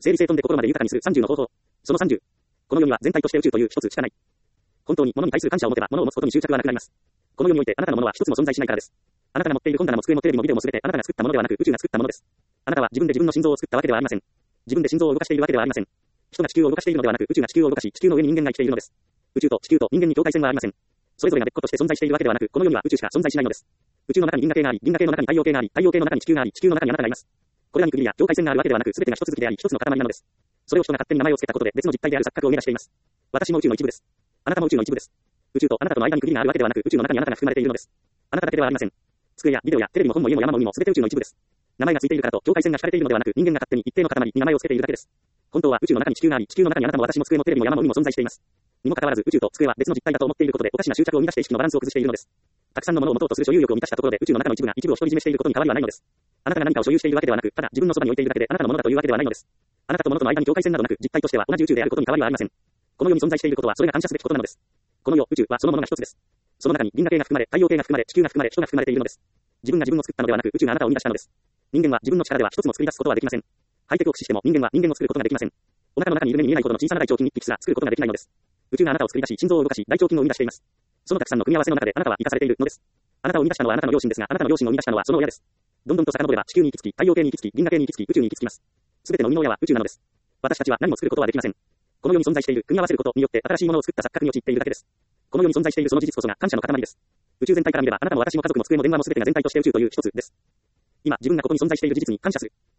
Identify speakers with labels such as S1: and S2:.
S1: 整理整頓で心まで豊かにする30の方法。その30。この世には全体として宇宙という一つしかない。本当に物に対する感謝を持てば物を持つことに執着はなくなります。この世においてあなたのものは一つも存在しないからです。あなたが持っている本棚も机もテレビもビデオもすべてあなたが作ったものではなく宇宙が作ったものです。あなたは自分で自分の心臓を作ったわけではありません。自分で心臓を動かしているわけではありません。人が地球を動かしているのではなく宇宙が地球を動かし地球の上に人間が生きているのです。宇宙と地球と人間に境界線はありません。それぞれが別個として存在しているわけではなくこの世には宇宙しか存在しないのです。宇宙の中に銀河系があり、銀河系の中に太陽系があり、太陽系の中に地球があり、地球の中にあなたがいます。これらに区切りや境界線があるわけではなく全てが一つ続きであり一つの塊なのです。それを人が勝手に名前を付けたことで別の実体である錯覚を生み出しています。私も宇宙の一部です。あなたも宇宙の一部です。宇宙とあなたとの間に区切りがあるわけではなく宇宙の中にあなたが含まれているのです。あなただけではありません。机やビデオやテレビも本も家も山も海も全て宇宙の一部です。名前がついているからと境界線が敷かれているのではなく人間が勝手に一定の塊に名前を付けているだけです。本当は宇宙の中に地球があり、地球の中にあなたも私も机もテレビも山も海も存在しています。にもかかわらず宇宙と机は別の実体だと思っていることでおかしな執着を生み出して意識のバランスを崩しているのです。たくさんのものを持とうとする所有欲を満たしたところで宇宙の中の一部が一部を独り占めしていることに変わりはないのです。あなたが何かを所有しているわけではなく、ただ自分のそばに置いているだけであなたのものだというわけではないのです。あなたと物との間に境界線などなく実体としては同じ宇宙であることに変わりはありません。この世に存在していることはそれが感謝すべきことなのです。この世、宇宙はそのものが一つです。その中に銀河系が含まれ、太陽系が含まれ、地球が含まれ、人が含まれているのです。自分が自分を作ったのではなく宇宙があなたを生み出したのです。人間は自分の力では一つも作り出すことはできません。ハイテクを駆使しても人間は人間を作ることができません。お腹の中にいる目に見えないほどの小さな大腸筋一匹すら作ることができないのです。宇宙があなたを作り出し、心臓を動かし、大腸筋を生み出しています。そのたくさんの組み合わせの中であなたは生かされているのです。あなたを生み出したのはあなたの両親ですが、あなたの両親を生み出したのはその親です。どんどんと遡れば地球に行き着き、太陽系に行き着き、銀河系に行き着き、宇宙に行き着きます。すべての生みの親は宇宙なのです。私たちは何も作ることはできません。この世に存在している組み合わせることによって新しいものを作った錯覚に陥っているだけです。この世に存在しているその事実こそが感謝の塊です。宇宙全体から見ればあなたも私も家族も机も電話もすべてが全体として宇宙という一つです。今自分がここに存在している事実に感謝する。